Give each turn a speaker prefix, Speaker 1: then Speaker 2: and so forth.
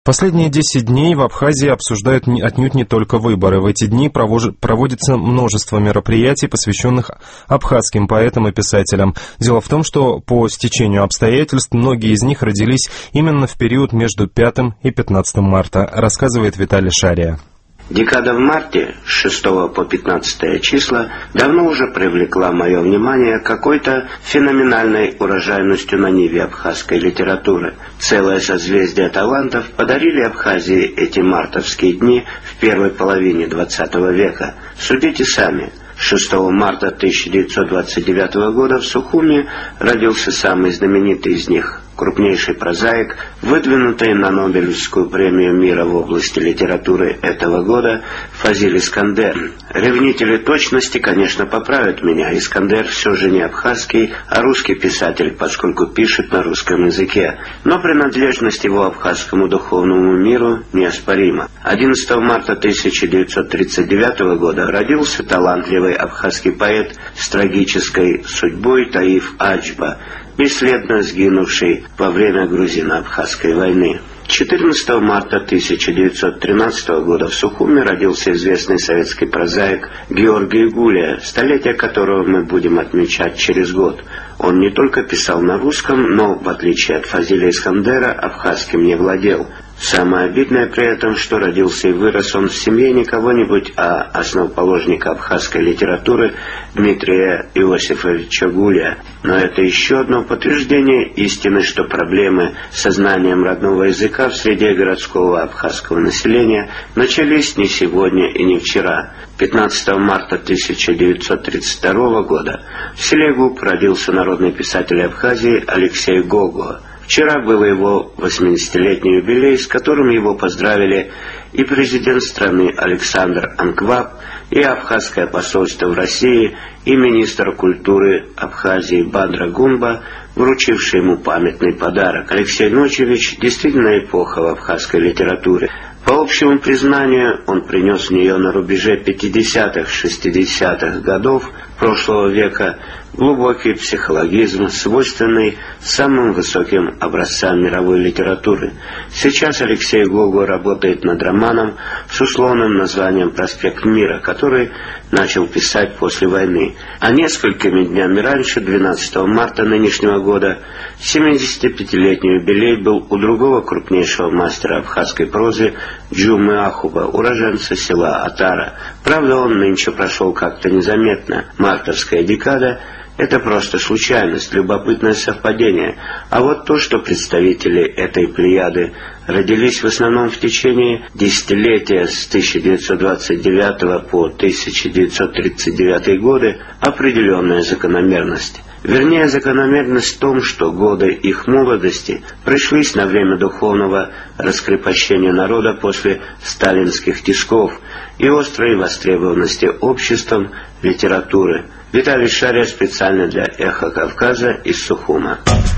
Speaker 1: Последние 10 дней в Абхазии обсуждают отнюдь не только выборы. В эти дни проводится множество мероприятий, посвященных абхазским поэтам и писателям. Дело в том, что по стечению обстоятельств многие из них родились именно в период между 5 и 15 марта, рассказывает Виталий Шария.
Speaker 2: Декада в марте, с 6 по 15 числа, давно уже привлекла мое внимание какой-то феноменальной урожайностью на ниве абхазской литературы. Целое созвездие талантов подарили Абхазии эти мартовские дни в первой половине XX века. Судите сами. 6 марта 1929 года в Сухуми родился самый знаменитый из них, крупнейший прозаик, выдвинутый на Нобелевскую премию мира в области литературы этого года, Фазиль Искандер. Ревнители точности, конечно, поправят меня. Искандер все же не абхазский, а русский писатель, поскольку пишет на русском языке. Но принадлежность его абхазскому духовному миру неоспорима. 11 марта 1939 года родился талантливый абхазский поэт с трагической судьбой Таиф Аджба, бесследно сгинувший во время Грузино-Абхазской войны. 14 марта 1913 года в Сухуми родился известный советский прозаик Георгий Гулия, столетие которого мы будем отмечать через год. Он не только писал на русском, но, в отличие от Фазиля Искандера, абхазским не владел. Самое обидное при этом, что родился и вырос он в семье не кого-нибудь, а основоположника абхазской литературы Дмитрия Иосифовича Гулия. Но это еще одно подтверждение истины, что проблемы со знанием родного языка в среде городского абхазского населения начались не сегодня и не вчера. 15 марта 1932 года в селе Губ родился народный писатель Абхазии Алексей Гого. Вчера был его 80-летний юбилей, с которым его поздравили и президент страны Александр Анкваб, и Абхазское посольство в России, и министр культуры Абхазии Бадра Гунба, вручивший ему памятный подарок. Алексей Ночевич действительно эпоха в абхазской литературе. По общему признанию, он принес в нее на рубеже 50-х-60-х годов прошлого века глубокий психологизм, свойственный самым высоким образцам мировой литературы. Сейчас Алексей Гого работает над романом с условным названием «Проспект Мира», который начал писать после войны. А несколькими днями раньше, 12 марта нынешнего года, 75-летний юбилей был у другого крупнейшего мастера абхазской прозы Джумы Ахуба, уроженца села Атара. Правда, он нынче прошел как-то незаметно. Мартовская декада — это просто случайность, любопытное совпадение. А вот то, что представители этой плеяды родились в основном в течение десятилетия с 1929 по 1939 годы, определенная закономерность. Вернее, закономерность в том, что годы их молодости пришлись на время духовного раскрепощения народа после сталинских тисков и острой востребованности обществом литературы. Виталий Шария специально для «Эхо Кавказа» из Сухума.